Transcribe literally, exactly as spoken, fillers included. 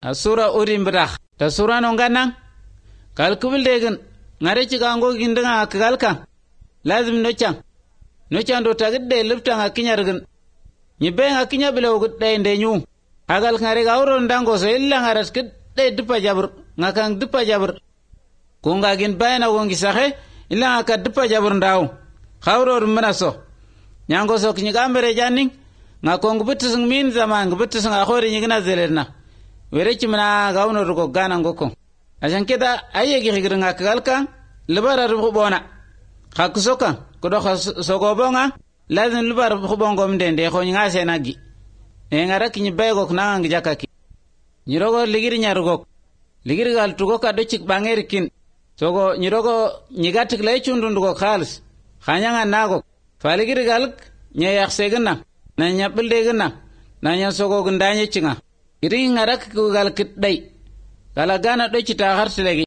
Sura urim brak. Ta sura nonganang. Kal kubil degen. Ngare chika ngo gindanga kagalka. Lazim nochang. Nochang do tagid de luptang akinyargen. Nyibe akinya bila ugut de ndenyu. Agal ngare gauro ndango so illa ngaras kid de dupa jabur. Ngakang dupa jabur. Kunga gin bayna wongi sahe illa ngaka dupa jabur ndaw. Gauro rumanaso. Nyango so kinyigambere janing. Ngakongu butusung min zaman butusung akhori nyigna zelerna. Were chimna gauno rugo gana ngoko ajan keda aye gi higirnga kagalka libara rugo bona khakusoka kodo khasoko bonga lazim libara rugo bongo mdende ko nga senagi e ngara kinyi baygo kuna ngi jakaki nyirogo ligiri nyarugo ligiri gal tugo ka do chik bangeri kin sogo nyirogo nyigatik lay chundundugo khalis khanyanga nago faligiri gal nyayak segna na nyapilde gna na nyasogo gndanye chinga Iri ngarak ku gal kit day. Kala gana do cita har silagi.